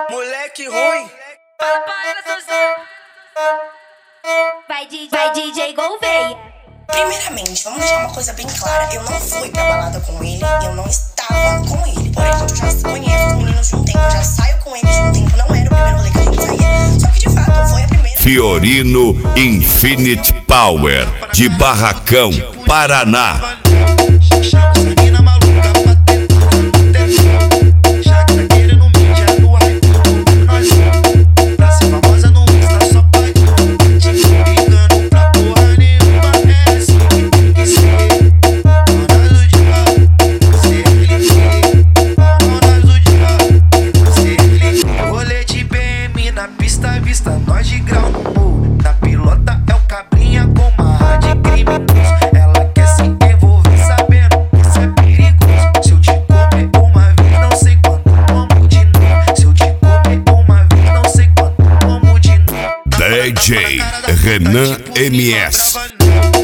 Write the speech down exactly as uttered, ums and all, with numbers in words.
Moleque ruim. Fala pra ela, Sozinho. Vai, D J, vai D J Gouveia. Primeiramente, vamos deixar uma coisa bem clara. Eu não fui pra balada com ele, eu não estava com ele. Porém, eu já conheço os meninos de um tempo, eu já saio com eles de um tempo. Não era o primeiro rolê que a gente saía, só que de fato foi a primeira. Fiorino Infinite Power, de Barracão, Paraná. Vista nós de grau no morro. Na pilota é o cabrinha com uma rádio criminoso. Ela quer se envolver sabendo que isso é perigoso. Se eu te comer uma vez, não sei quando, como de novo. Se eu te comer uma vez, não sei quando, como de novo. D J Renan M S.